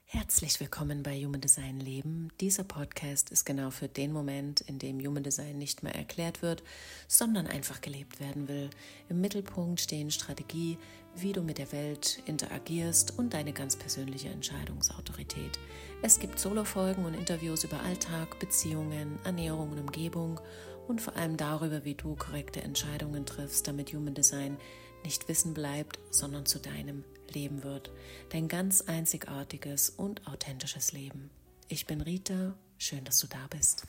Herzlich willkommen bei Human Design Leben. Dieser Podcast ist genau für den Moment, in dem Human Design nicht mehr erklärt wird, sondern einfach gelebt werden will. Im Mittelpunkt stehen Strategie, wie du mit der Welt interagierst und deine ganz persönliche Entscheidungsautorität. Es gibt Solo-Folgen und Interviews über Alltag, Beziehungen, Ernährung und Umgebung und vor allem darüber, wie du korrekte Entscheidungen triffst, damit Human Design nicht Wissen bleibt, sondern zu deinem Leben wird. Dein ganz einzigartiges und authentisches Leben. Ich bin Rita, schön, dass du da bist.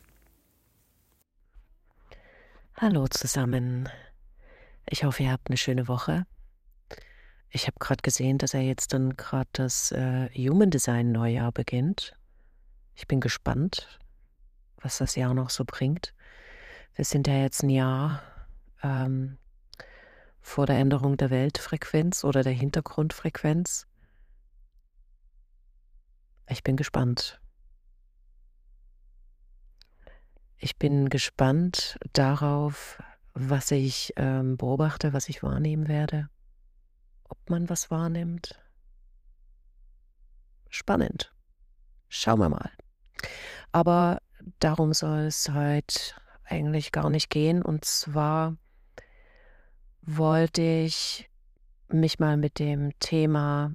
Hallo zusammen. Ich hoffe, ihr habt eine schöne Woche. Ich habe gerade gesehen, dass jetzt dann gerade das Human Design Neujahr beginnt. Ich bin gespannt, was das Jahr noch so bringt. Wir sind ja jetzt ein Jahr vor der Änderung der Weltfrequenz oder der Hintergrundfrequenz. Ich bin gespannt. Ich bin gespannt darauf, was ich beobachte, was ich wahrnehmen werde. Ob man was wahrnimmt. Spannend. Schauen wir mal. Aber darum soll es heute eigentlich gar nicht gehen. Und zwar wollte ich mich mal mit dem Thema,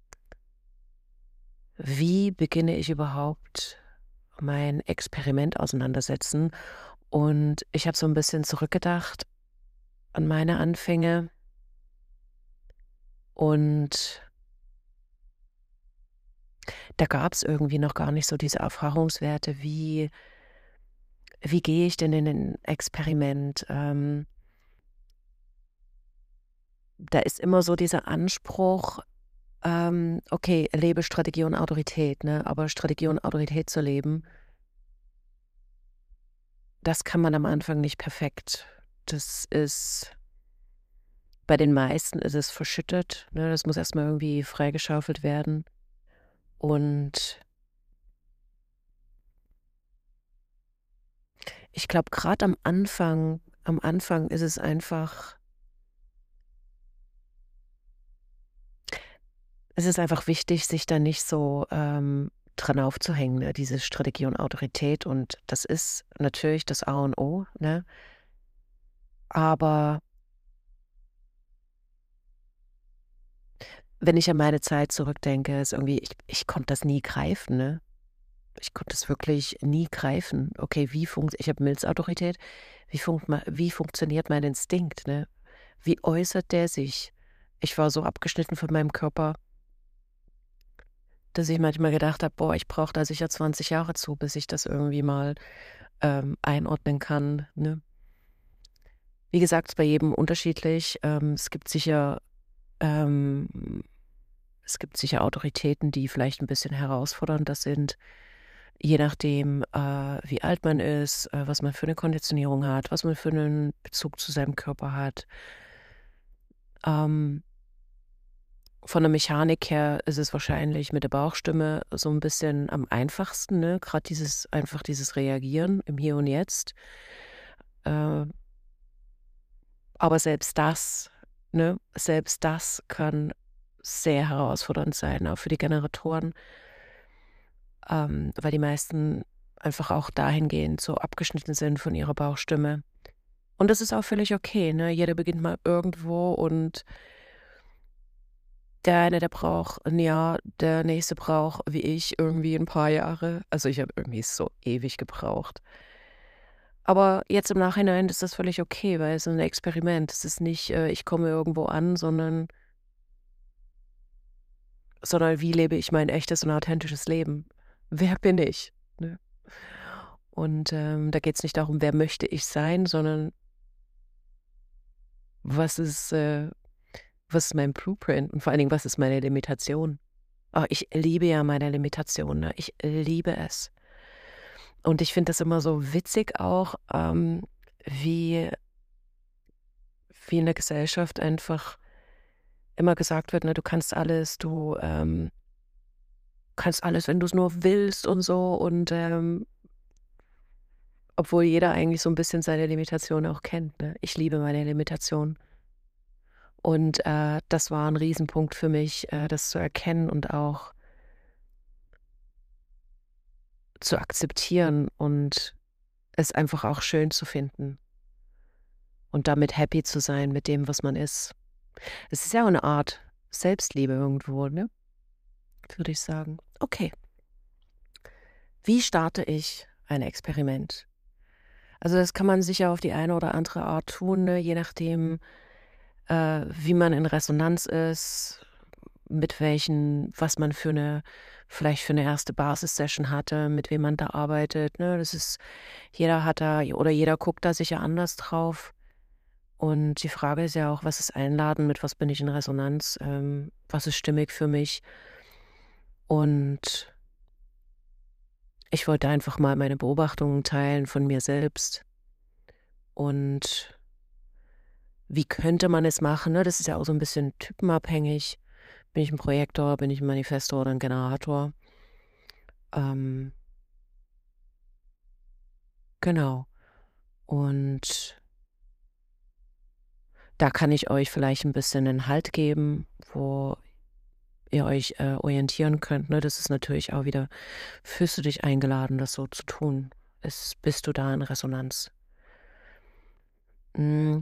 wie beginne ich überhaupt mein Experiment auseinandersetzen. Und ich habe so ein bisschen zurückgedacht an meine Anfänge und da gab es irgendwie noch gar nicht so diese Erfahrungswerte, wie gehe ich denn in ein Experiment? Da ist immer so dieser Anspruch, okay, lebe Strategie und Autorität, ne? Aber Strategie und Autorität zu leben, das kann man am Anfang nicht perfekt. Das ist bei den meisten ist es verschüttet, ne? Das muss erst mal irgendwie freigeschaufelt werden. Und ich glaube, gerade am Anfang ist es einfach wichtig, sich da nicht so, dran aufzuhängen, ne, diese Strategie und Autorität. Und das ist natürlich das A und O, ne? Aber wenn ich an meine Zeit zurückdenke, ist irgendwie ich konnte das nie greifen, ne? Ich konnte es wirklich nie greifen. Okay, ich habe Milzautorität. Wie funktioniert mein Instinkt, ne? Wie äußert der sich? Ich war so abgeschnitten von meinem Körper, dass ich manchmal gedacht habe: „Boah, ich brauche da sicher 20 Jahre zu, bis ich das irgendwie mal, einordnen kann", ne? Wie gesagt, ist bei jedem unterschiedlich. Ähm, es gibt sicher Autoritäten, die vielleicht ein bisschen herausfordernder sind, je nachdem, wie alt man ist, was man für eine Konditionierung hat, was man für einen Bezug zu seinem Körper hat. Ähm, von der Mechanik her ist es wahrscheinlich mit der Bauchstimme so ein bisschen am einfachsten, ne? Grad dieses Reagieren im Hier und Jetzt. Äh, aber selbst das kann sehr herausfordernd sein, auch für die Generatoren, weil die meisten einfach auch dahingehend so abgeschnitten sind von ihrer Bauchstimme. Und das ist auch völlig okay, ne? Jeder beginnt mal irgendwo und der eine, der braucht ein Jahr, der nächste braucht, wie ich, irgendwie ein paar Jahre. Also, ich habe irgendwie so ewig gebraucht. Aber jetzt im Nachhinein ist das völlig okay, weil es ist 'n Experiment. Es ist nicht, ich komme irgendwo an, sondern wie lebe ich mein echtes und authentisches Leben? Wer bin ich, ne? Und, da geht es nicht darum, wer möchte ich sein, sondern was ist äh, was ist mein Blueprint und vor allen Dingen, was ist meine Limitation? Ich liebe ja meine Limitation, ne? Ich liebe es. Und ich finde das immer so witzig auch, wie in der Gesellschaft einfach immer gesagt wird, ne, du kannst alles, wenn du es nur willst und so und, obwohl jeder eigentlich so ein bisschen seine Limitation auch kennt, ne? Ich liebe meine Limitation. Und, das war ein Riesenpunkt für mich, das zu erkennen und auch zu akzeptieren und es einfach auch schön zu finden und damit happy zu sein mit dem, was man ist. Es ist ja auch eine Art Selbstliebe irgendwo, ne? Würde ich sagen. Okay, wie starte ich ein Experiment? Also das kann man sicher auf die eine oder andere Art tun, ne? Je nachdem, wie man in Resonanz ist, mit welchen, was man vielleicht für eine erste Basissession hatte, mit wem man da arbeitet, ne? Das ist, jeder hat da oder jeder guckt da sicher anders drauf. Und die Frage ist ja auch, was ist einladen, mit was bin ich in Resonanz, was ist stimmig für mich? Und ich wollte einfach mal meine Beobachtungen teilen von mir selbst und wie könnte man es machen, ne? Das ist ja auch so ein bisschen typenabhängig. Bin ich ein Projektor, bin ich ein Manifestor oder ein Generator? Ähm, genau. Und da kann ich euch vielleicht ein bisschen 'nen Halt geben, wo ihr euch, orientieren könnt, ne? Das ist natürlich auch wieder, fühlst du dich eingeladen, das so zu tun? Bist du da in Resonanz? Hm,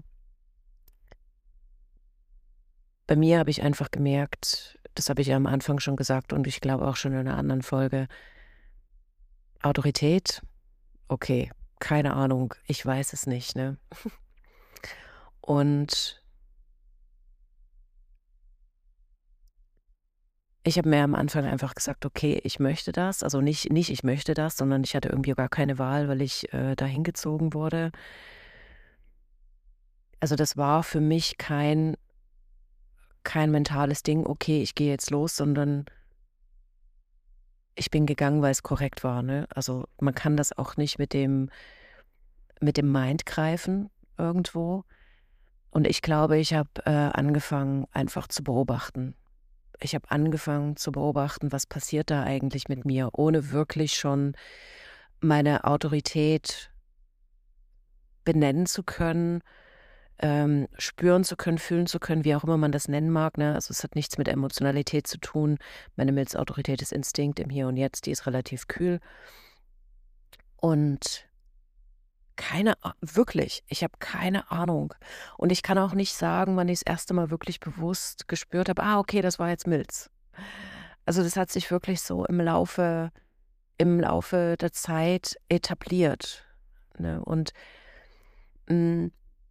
bei mir habe ich einfach gemerkt, das habe ich ja am Anfang schon gesagt und ich glaube auch schon in einer anderen Folge, Autorität, okay, keine Ahnung, ich weiß es nicht, ne? Und ich habe mir am Anfang einfach gesagt: „Okay, ich möchte das.“ Also, nicht ich möchte das, sondern ich hatte irgendwie gar keine Wahl, weil ich, da hingezogen wurde. Also, das war für mich kein mentales Ding: „Okay, ich gehe jetzt los“, sondern ich bin gegangen, weil es korrekt war, ne? Also, man kann das auch nicht mit dem Mind greifen irgendwo. Und ich glaube, ich habe, angefangen, einfach zu beobachten. Ich habe angefangen zu beobachten, was passiert da eigentlich mit mir, ohne wirklich schon meine Autorität benennen zu können, spüren zu können, fühlen zu können, wie auch immer man das nennen mag, ne? Also, es hat nichts mit Emotionalität zu tun. Meine Milzautorität ist Instinkt im Hier und Jetzt, die ist relativ kühl und wirklich, ich habe keine Ahnung. Und ich kann auch nicht sagen, wann ich das erste Mal wirklich bewusst gespürt habe: „Ah, okay, das war jetzt Milz.“ Also, das hat sich wirklich so im Laufe der Zeit etabliert, ne? Und, hm,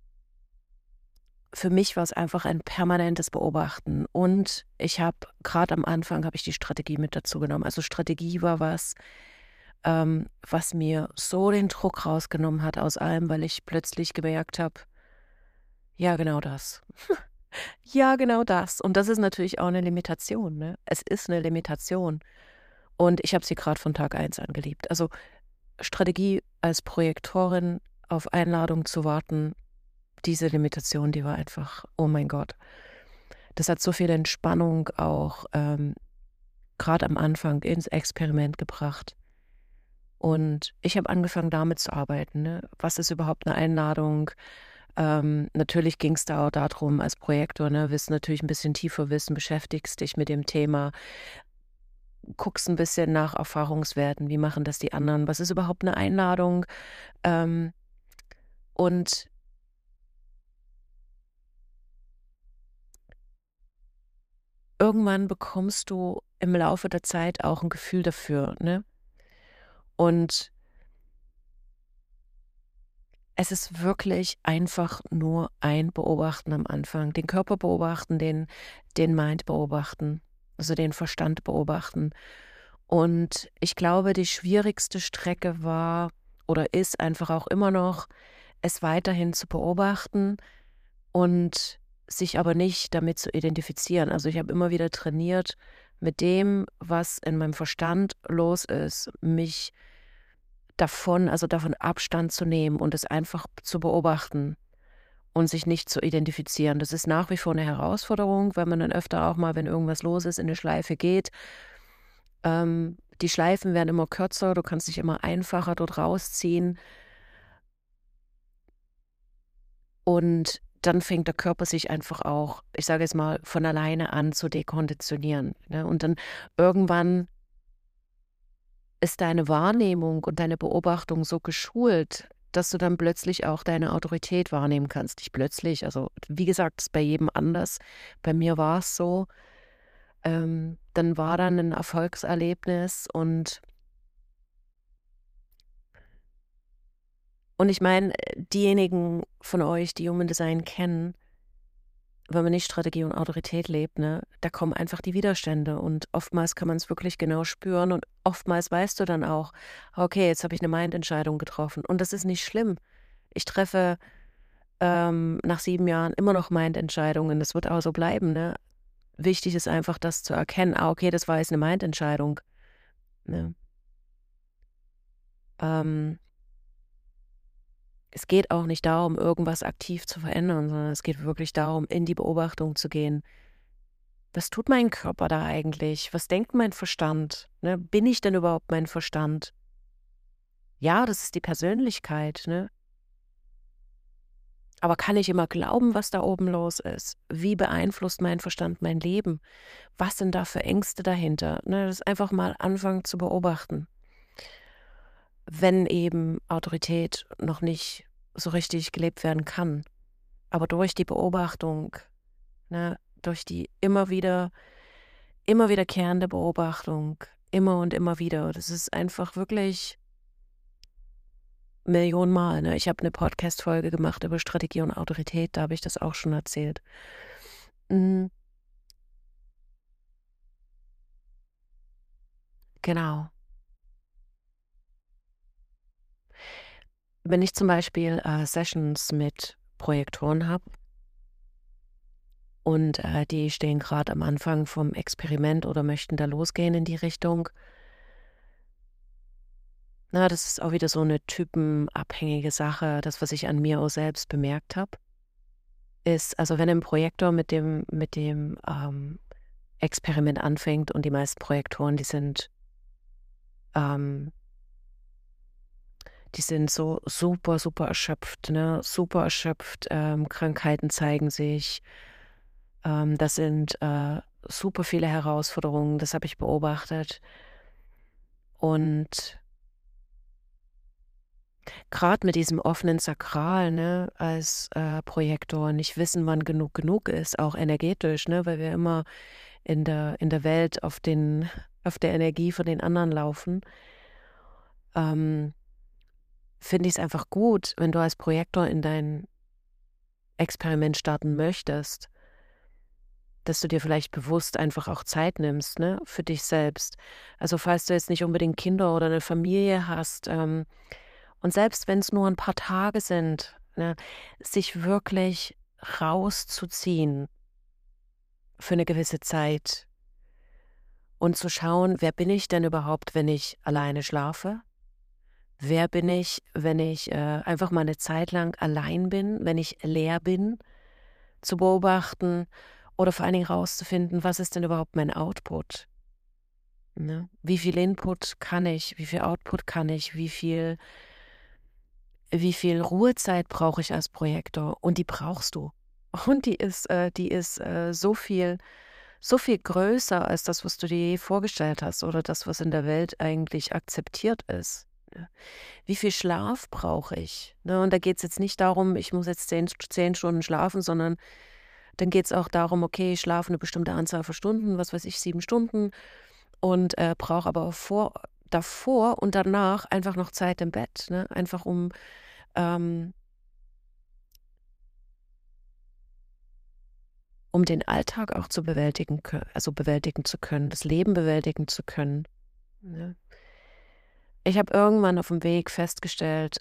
für mich war es einfach ein permanentes Beobachten. Und ich habe gerade am Anfang habe ich die Strategie mit dazu genommen. Also, Strategie war was, was mir so den Druck rausgenommen hat aus allem, weil ich plötzlich gemerkt habe: „Ja, genau das. Ja, genau das.“ Und das ist natürlich auch eine Limitation, ne? Es ist eine Limitation. Und ich habe sie gerade von Tag eins an geliebt. Also, Strategie als Projektorin auf Einladung zu warten, diese Limitation, die war einfach, oh mein Gott. Das hat so viel Entspannung auch, grad am Anfang ins Experiment gebracht. Und ich habe angefangen, damit zu arbeiten, ne? Was ist überhaupt eine Einladung? Natürlich ging es da auch darum als Projektor, ne, willst natürlich ein bisschen tiefer wissen, beschäftigst dich mit dem Thema, guckst ein bisschen nach Erfahrungswerten, wie machen das die anderen? Was ist überhaupt eine Einladung? Ähm, und irgendwann bekommst du im Laufe der Zeit auch ein Gefühl dafür, ne? Und es ist wirklich einfach nur ein Beobachten am Anfang. Den Körper beobachten, den Mind beobachten, also den Verstand beobachten. Und ich glaube, die schwierigste Strecke war oder ist einfach auch immer noch, es weiterhin zu beobachten und sich aber nicht damit zu identifizieren. Also, ich habe immer wieder trainiert, mit dem, was in meinem Verstand los ist, mich davon Abstand zu nehmen und es einfach zu beobachten und sich nicht zu identifizieren. Das ist nach wie vor eine Herausforderung, weil man dann öfter auch mal, wenn irgendwas los ist, in 'ne Schleife geht. Die Schleifen werden immer kürzer, du kannst dich immer einfacher dort rausziehen und dann fängt der Körper sich einfach auch, ich sage jetzt mal, von alleine an zu dekonditionieren, ne? Und dann irgendwann ist deine Wahrnehmung und deine Beobachtung so geschult, dass du dann plötzlich auch deine Autorität wahrnehmen kannst. Nicht plötzlich, also wie gesagt, ist bei jedem anders. Bei mir war es so, dann war dann ein Erfolgserlebnis und ich meine, diejenigen von euch, die Human Design kennen, wenn man nicht Strategie und Autorität lebt, ne, da kommen einfach die Widerstände und oftmals kann man es wirklich genau spüren und oftmals weißt du dann auch, okay, jetzt habe ich eine Mindentscheidung getroffen und das ist nicht schlimm. Ich treffe nach 7 Jahren immer noch Mindentscheidungen, das wird auch so bleiben, ne? Wichtig ist einfach, das zu erkennen, okay, das war jetzt eine Mindentscheidung, ne? Ähm, Es geht auch nicht darum, irgendwas aktiv zu verändern, sondern es geht wirklich darum, in die Beobachtung zu gehen. Was tut mein Körper da eigentlich? Was denkt mein Verstand? Ne? Bin ich denn überhaupt mein Verstand? Ja, das ist die Persönlichkeit, ne? Aber kann ich immer glauben, was da oben los ist? Wie beeinflusst mein Verstand mein Leben? Was sind da für Ängste dahinter? Ne? Das einfach mal anfangen zu beobachten. Wenn eben Autorität noch nicht so richtig gelebt werden kann. Aber durch die Beobachtung, ne, durch die immer wiederkehrende Beobachtung, immer und immer wieder. Das ist einfach wirklich Millionenmal. Ne? Ich habe eine Podcast-Folge gemacht über Strategie und Autorität, da habe ich das auch schon erzählt. Mhm, genau. Wenn ich zum Beispiel Sessions mit Projektoren habe und die stehen gerade am Anfang vom Experiment oder möchten da losgehen in die Richtung, na, das ist auch wieder so eine typenabhängige Sache. Das, was ich an mir auch selbst bemerkt habe, ist, also wenn ein Projektor mit dem Experiment anfängt und die meisten Projektoren, ähm, die sind so super, super erschöpft, ne? Super erschöpft, Krankheiten zeigen sich, das sind super viele Herausforderungen, das habe ich beobachtet. Und gerade mit diesem offenen Sakral, ne, als Projektor nicht wissen, wann genug ist, auch energetisch, ne, weil wir immer in der Welt auf der Energie von den anderen laufen, ähm, finde ich es einfach gut, wenn du als Projektor in dein Experiment starten möchtest, dass du dir vielleicht bewusst einfach auch Zeit nimmst, ne, für dich selbst. Also falls du jetzt nicht unbedingt Kinder oder eine Familie hast, und selbst wenn es nur ein paar Tage sind, ne, sich wirklich rauszuziehen für eine gewisse Zeit und zu schauen, wer bin ich denn überhaupt, wenn ich alleine schlafe? Wer bin ich, wenn ich einfach mal eine Zeit lang allein bin, wenn ich leer bin, zu beobachten oder vor allen Dingen rauszufinden, was ist denn überhaupt mein Output? Ne? Wie viel Input kann ich? Wie viel Output kann ich? Wie viel Ruhezeit brauche ich als Projektor? Und die brauchst du. Und die ist so viel größer als das, was du dir je vorgestellt hast oder das, was in der Welt eigentlich akzeptiert ist. Ne? Wie viel Schlaf brauche ich? Ne? Und da geht es jetzt nicht darum, ich muss jetzt 10 Stunden schlafen, sondern dann geht es auch darum, okay, ich schlafe eine bestimmte Anzahl von Stunden, was weiß ich, 7 Stunden und brauche aber davor und danach einfach noch Zeit im Bett. Ne? Einfach ähm, um den Alltag auch zu bewältigen, also bewältigen zu können, das Leben bewältigen zu können. Ne? Ich habe irgendwann auf dem Weg festgestellt,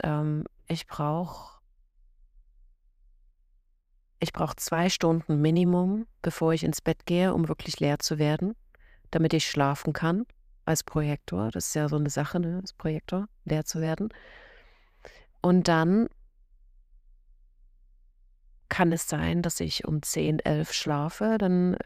ich brauche 2 Stunden Minimum, bevor ich ins Bett gehe, um wirklich leer zu werden, damit ich schlafen kann als Projektor. Das ist ja so eine Sache, ne, als Projektor, leer zu werden. Und dann kann es sein, dass ich um 10, 11 schlafe. Dann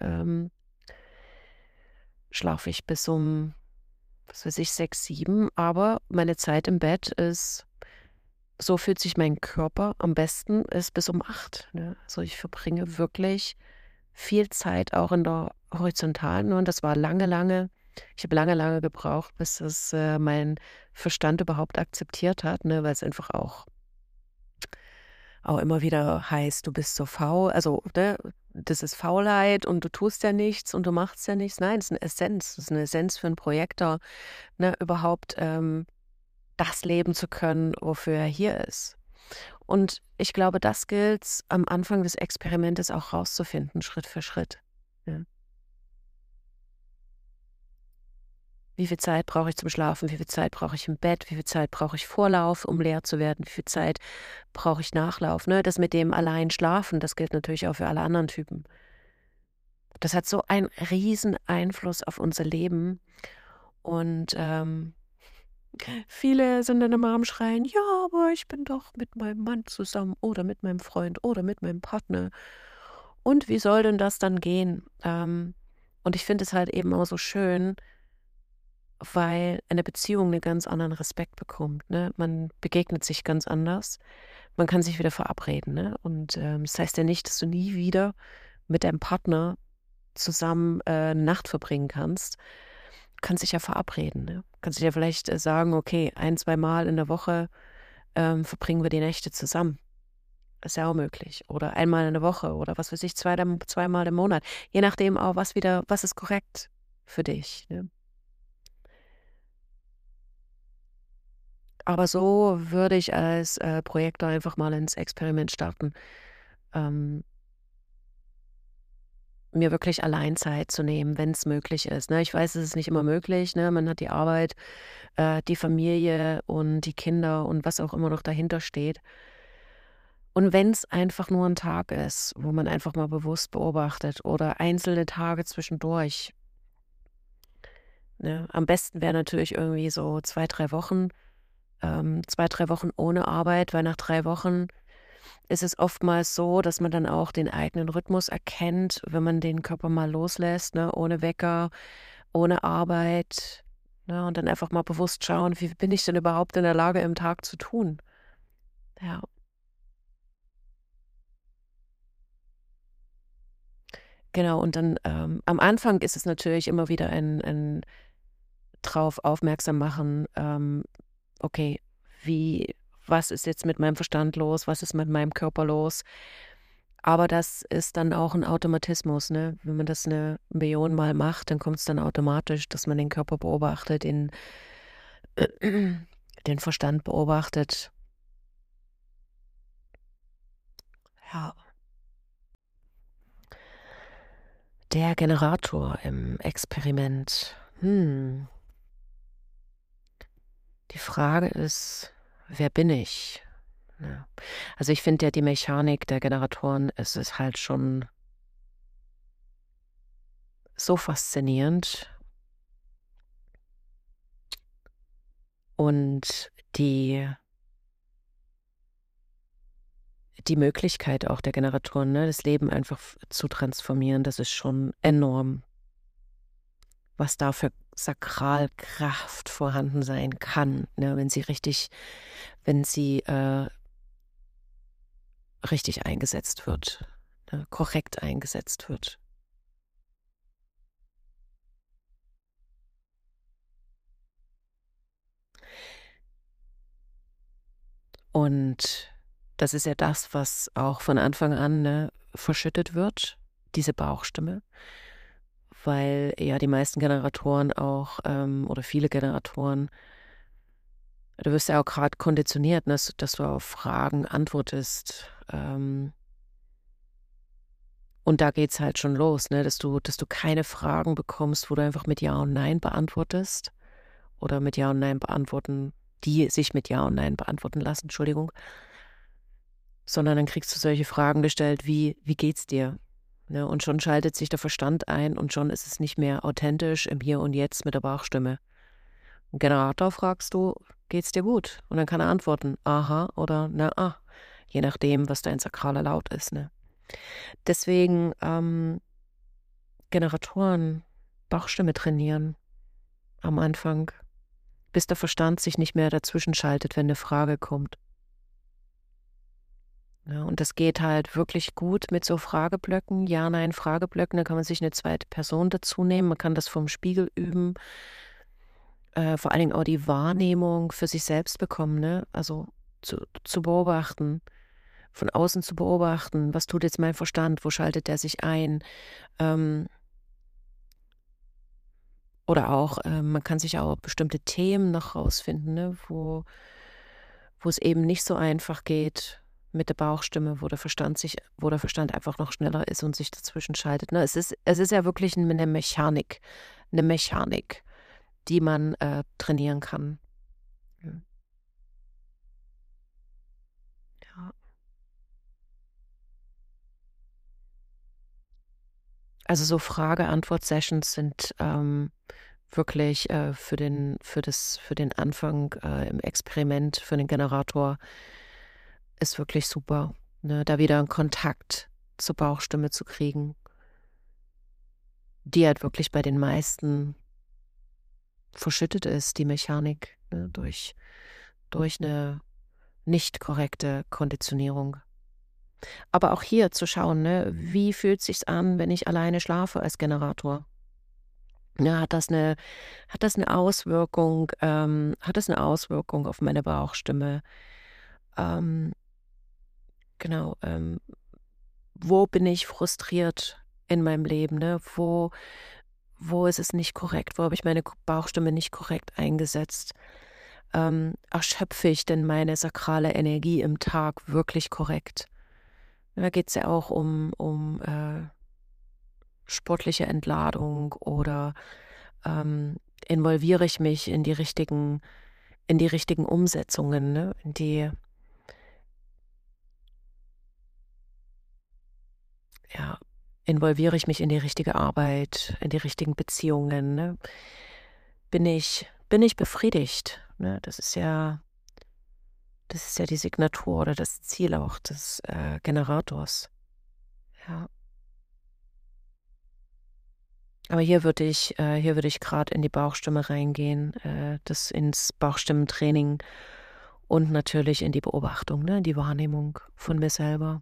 schlafe ich bis um, was weiß ich, 6, 7. Aber meine Zeit im Bett ist, so fühlt sich mein Körper am besten, ist bis um 8. Ne? Also ich verbringe wirklich viel Zeit auch in der Horizontalen. Und das war lange, lange. Ich habe lange, lange gebraucht, bis das mein Verstand überhaupt akzeptiert hat, ne, weil es einfach auch immer wieder heißt, du bist so faul, also, ne, das ist Faulheit und du tust ja nichts und du machst ja nichts. Nein, es ist eine Essenz. Das ist eine Essenz für 'n Projektor, ne, überhaupt, das leben zu können, wofür er hier ist. Und ich glaube, das gilt's am Anfang des Experimentes auch rauszufinden, Schritt für Schritt, ja. Wie viel Zeit brauche ich zum Schlafen? Wie viel Zeit brauche ich im Bett? Wie viel Zeit brauche ich Vorlauf, um leer zu werden? Wie viel Zeit brauche ich Nachlauf, ne? Das mit dem allein Schlafen, das gilt natürlich auch für alle anderen Typen. Das hat so einen riesen Einfluss auf unser Leben und, viele sind dann immer am Schreien: „Ja, aber ich bin doch mit meinem Mann zusammen oder mit meinem Freund oder mit meinem Partner. Und wie soll denn das dann gehen?“ Und ich finde es halt eben auch so schön, weil eine Beziehung 'nen ganz anderen Respekt bekommt, ne? Man begegnet sich ganz anders. Man kann sich wieder verabreden, ne? Und, das heißt ja nicht, dass du nie wieder mit deinem Partner zusammen, 'ne Nacht verbringen kannst. Du kannst dich ja verabreden, ne? Kannst dich ja vielleicht, sagen: „Okay, ein zweimal in der Woche, verbringen wir die Nächte zusammen.“ Ist ja auch möglich. Oder einmal in der Woche oder was weiß ich, zweimal im Monat. Je nachdem auch, was ist korrekt für dich, ne? Aber so würde ich als, Projektor einfach mal ins Experiment starten, ähm, mir wirklich Alleinzeit zu nehmen, wenn es möglich ist, ne? Ich weiß, es ist nicht immer möglich, ne? Man hat die Arbeit, die Familie und die Kinder und was auch immer noch dahinter steht. Und wenn es einfach nur ein Tag ist, wo man einfach mal bewusst beobachtet oder einzelne Tage zwischendurch, ne? Am besten wäre natürlich irgendwie so 2 3 Wochen, 2, 3 Wochen ohne Arbeit, weil nach 3 Wochen ist es oftmals so, dass man dann auch den eigenen Rhythmus erkennt, wenn man den Körper mal loslässt, ne, ohne Wecker, ohne Arbeit, ne, und dann einfach mal bewusst schauen: „Wie bin ich denn überhaupt in der Lage, im Tag zu tun?“ Ja, genau. Und dann, am Anfang ist es natürlich immer wieder ein drauf aufmerksam machen, okay, wie was ist jetzt mit meinem Verstand los? Was ist mit meinem Körper los? Aber das ist dann auch ein Automatismus, ne? Wenn man das 'ne Million Mal macht, dann kommt es dann automatisch, dass man den Körper beobachtet, den Verstand beobachtet. Ja. Der Generator im Experiment. Die Frage ist: „Wer bin ich?“ Ne? Also, ich finde ja die Mechanik der Generatoren, es ist halt schon so faszinierend und die Möglichkeit auch der Generatoren, ne, das Leben einfach zu transformieren, das ist schon enorm, was da für Sakralkraft vorhanden sein kann, ne, wenn sie richtig eingesetzt wird, ne, korrekt eingesetzt wird. Und das ist ja das, was auch von Anfang an, ne, verschüttet wird, diese Bauchstimme, weil ja die meisten Generatoren auch, oder viele Generatoren, du wirst ja auch gerade konditioniert, ne, dass du auf Fragen antwortest, und da geht's halt schon los, ne, dass du keine Fragen bekommst, wo du einfach mit Ja und Nein beantwortest oder mit Ja und Nein beantworten die sich mit Ja und Nein beantworten lassen, Entschuldigung, sondern dann kriegst du solche Fragen gestellt wie: „Wie geht's dir?“ Ne, und schon schaltet sich der Verstand ein und schon ist es nicht mehr authentisch im Hier und Jetzt mit der Bauchstimme. 'N Generator fragst du: „Geht's dir gut?“ Und dann kann er antworten: „Aha“ oder „Na ah“, je nachdem, was dein sakraler Laut ist, ne? Deswegen, Generatoren, Bauchstimme trainieren am Anfang, bis der Verstand sich nicht mehr dazwischenschaltet, wenn 'ne Frage kommt, Ja, und das geht halt wirklich gut mit so Frageblöcken, Ja-Nein-Frageblöcken. Da kann man sich eine zweite Person dazu nehmen. Man kann das vom Spiegel üben. Vor allen Dingen auch die Wahrnehmung für sich selbst bekommen, ne? Also zu beobachten, von außen zu beobachten, was tut jetzt mein Verstand, wo schaltet der sich ein? Ähm, oder auch, man kann sich auch bestimmte Themen noch rausfinden, ne, wo es eben nicht so einfach geht mit der Bauchstimme, wo der Verstand einfach noch schneller ist und sich dazwischen schaltet, ne? Es ist ja wirklich eine Mechanik, die man, trainieren kann. Ja. Ja. Also, so Frage-Antwort-Sessions sind, wirklich, für den Anfang, im Experiment für den Generator ist wirklich super, ne, da wieder 'n Kontakt zur Bauchstimme zu kriegen, die halt wirklich bei den meisten verschüttet ist, die Mechanik, ne, durch 'ne nicht korrekte Konditionierung. Aber auch hier zu schauen, ne, wie fühlt sich's an, wenn ich alleine schlafe als Generator? Ja, hat das eine Auswirkung auf meine Bauchstimme? Ähm, genau, wo bin ich frustriert in meinem Leben, ne? Wo ist es nicht korrekt? Wo habe ich meine Bauchstimme nicht korrekt eingesetzt? Erschöpfe ich denn meine sakrale Energie im Tag wirklich korrekt? Da geht es ja auch um sportliche Entladung oder involviere ich mich in die richtigen Umsetzungen, ne? Ja, involviere ich mich in die richtige Arbeit, in die richtigen Beziehungen, ne? Bin ich befriedigt, ne? Das ist ja die Signatur oder das Ziel auch des, Generators. Ja. Aber hier würde ich gerade in die Bauchstimme reingehen, das ins Bauchstimmentraining und natürlich in die Beobachtung, ne, in die Wahrnehmung von mir selber.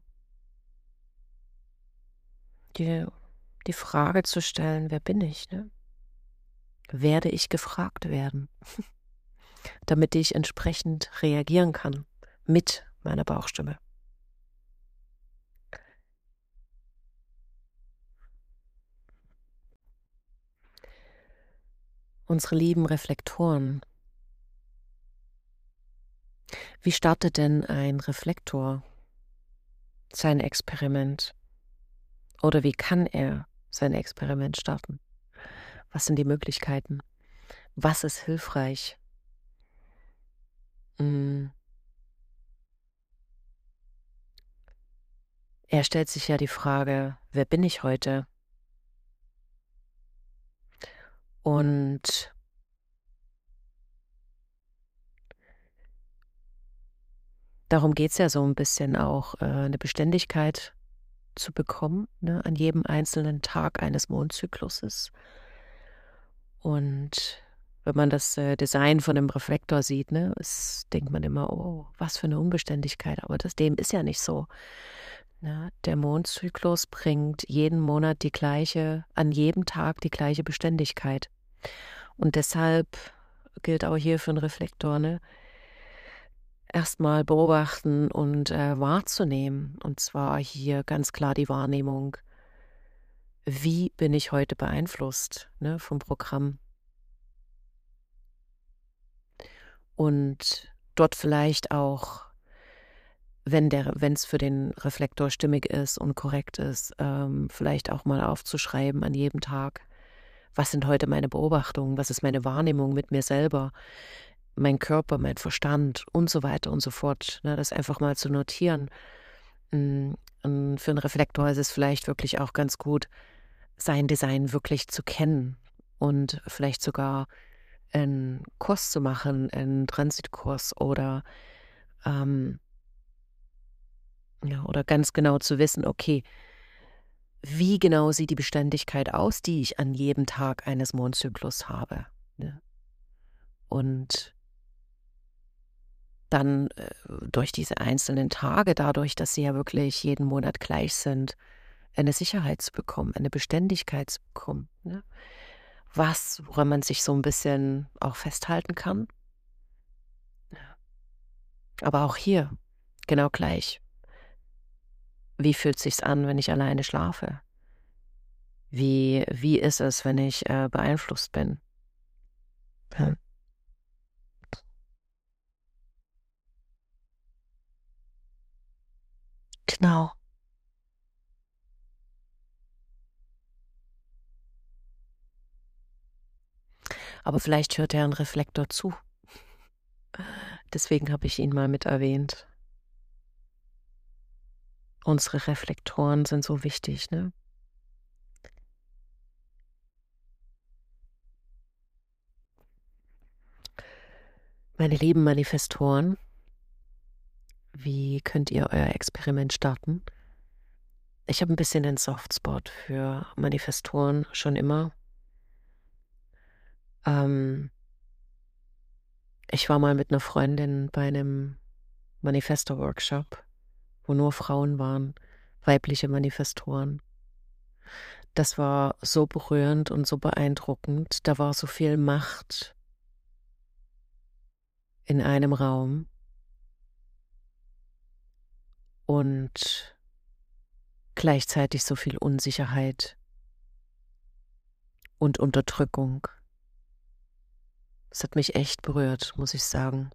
Die die Frage zu stellen: „Wer bin ich“, ne? Werde ich gefragt werden, damit ich entsprechend reagieren kann mit meiner Bauchstimme. Unsere lieben Reflektoren. Wie startet denn ein Reflektor sein Experiment? Oder wie kann er sein Experiment starten? Was sind die Möglichkeiten? Was ist hilfreich? Hm, er stellt sich ja die Frage: „Wer bin ich heute?“ Und darum geht's ja so ein bisschen auch, 'ne Beständigkeit zu bekommen, ne, an jedem einzelnen Tag eines Mondzykluses. Und wenn man das, Design von 'nem Reflektor sieht, ne, denkt man immer: „Oh, was für eine Unbeständigkeit“, aber dem ist ja nicht so, ne? Der Mondzyklus bringt jeden Monat an jedem Tag die gleiche Beständigkeit. Und deshalb gilt auch hier für 'n Reflektor, ne, erst mal beobachten und, wahrzunehmen. Und zwar hier ganz klar die Wahrnehmung: Wie bin ich heute beeinflusst, ne, vom Programm? Und dort vielleicht auch, wenn es für den Reflektor stimmig ist und korrekt ist, vielleicht auch mal aufzuschreiben an jedem Tag: „Was sind heute meine Beobachtungen? Was ist meine Wahrnehmung mit mir selber, mein Körper, mein Verstand?“ und so weiter und so fort, ne? Das einfach mal zu notieren. Und für 'n Reflektor ist es vielleicht wirklich auch ganz gut, sein Design wirklich zu kennen und vielleicht sogar 'n Kurs zu machen, 'n Transitkurs ähm oder ganz genau zu wissen: „Okay, wie genau sieht die Beständigkeit aus, die ich an jedem Tag eines Mondzyklus habe“, ne? Und dann durch diese einzelnen Tage, dadurch, dass sie ja wirklich jeden Monat gleich sind, eine Sicherheit zu bekommen, eine Beständigkeit zu bekommen. Ne? Woran man sich so ein bisschen auch festhalten kann. Aber auch hier genau gleich. Wie fühlt sich's an, wenn ich alleine schlafe? Wie ist es, wenn ich beeinflusst bin? Ja, genau. Aber vielleicht hört ja ein Reflektor zu. Deswegen habe ich ihn mal mit erwähnt. Unsere Reflektoren sind so wichtig, ne? Meine lieben Manifestoren, wie könnt ihr euer Experiment starten? Ich habe ein bisschen den Softspot für Manifestoren schon immer. Ähm, Ich war mal mit einer Freundin bei einem Manifesto-Workshop, wo nur Frauen waren, weibliche Manifestoren. Das war so berührend und so beeindruckend. Da war so viel Macht in einem Raum und gleichzeitig so viel Unsicherheit und Unterdrückung. Das hat mich echt berührt, muss ich sagen.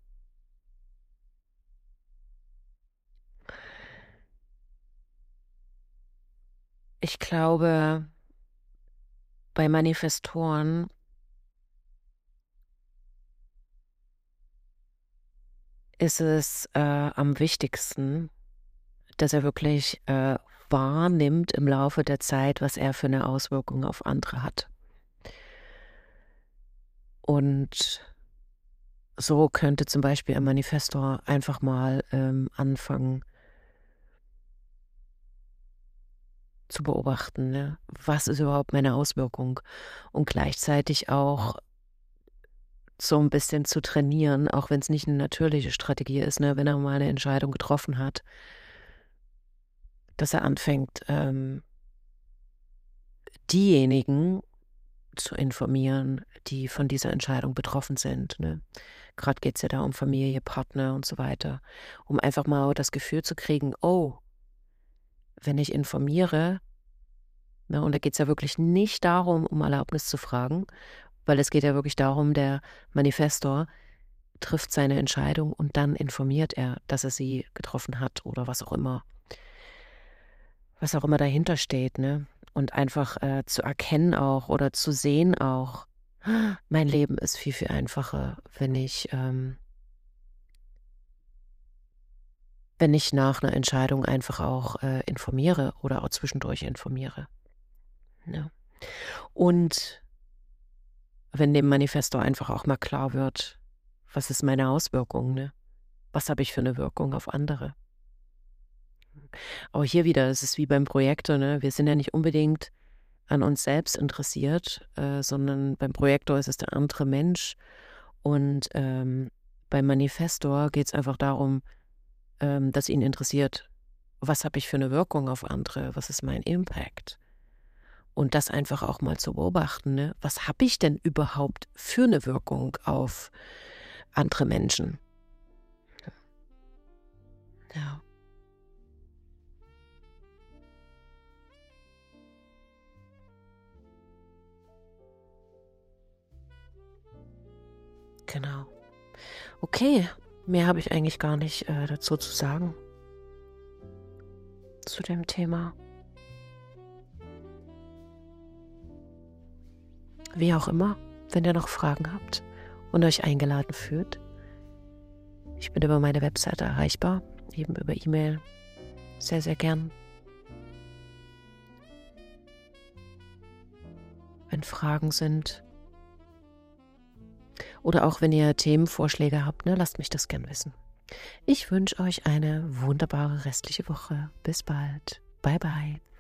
Ich glaube, bei Manifestoren ist es am wichtigsten, dass er wirklich wahrnimmt im Laufe der Zeit, was er für eine Auswirkung auf andere hat. Und so könnte zum Beispiel ein Manifestor einfach mal anfangen zu beobachten, ne? Was ist überhaupt meine Auswirkung? Und gleichzeitig auch so ein bisschen zu trainieren, auch wenn es nicht eine natürliche Strategie ist, ne? Wenn er mal eine Entscheidung getroffen hat, dass er anfängt, diejenigen zu informieren, die von dieser Entscheidung betroffen sind, ne? Grad geht's ja da um Familie, Partner und so weiter, um einfach mal das Gefühl zu kriegen: „Oh, wenn ich informiere“, ne, und da geht's ja wirklich nicht darum, um Erlaubnis zu fragen, weil es geht ja wirklich darum, der Manifestor trifft seine Entscheidung und dann informiert er, dass er sie getroffen hat oder was auch immer dahinter steht, ne? Und einfach zu erkennen auch oder zu sehen auch, mein Leben ist viel, viel einfacher, wenn ich nach einer Entscheidung einfach auch informiere oder auch zwischendurch informiere, ne? Und wenn dem Manifestor einfach auch mal klar wird, was ist meine Auswirkung, ne? Was habe ich für eine Wirkung auf andere? Auch hier wieder, es ist wie beim Projektor, ne? Wir sind ja nicht unbedingt an uns selbst interessiert, sondern beim Projektor ist es der andere Mensch. Und beim Manifestor geht es einfach darum, dass ihn interessiert, was habe ich für eine Wirkung auf andere? Was ist mein Impact? Und das einfach auch mal zu beobachten, ne? Was habe ich denn überhaupt für eine Wirkung auf andere Menschen? Ja, genau. Okay, mehr habe ich eigentlich gar nicht dazu zu sagen zu dem Thema. Wie auch immer, wenn ihr noch Fragen habt und euch eingeladen fühlt, ich bin über meine Webseite erreichbar, eben über E-Mail, sehr, sehr gern. Wenn Fragen sind oder auch wenn ihr Themenvorschläge habt, ne, lasst mich das gern wissen. Ich wünsche euch eine wunderbare restliche Woche. Bis bald. Bye, bye.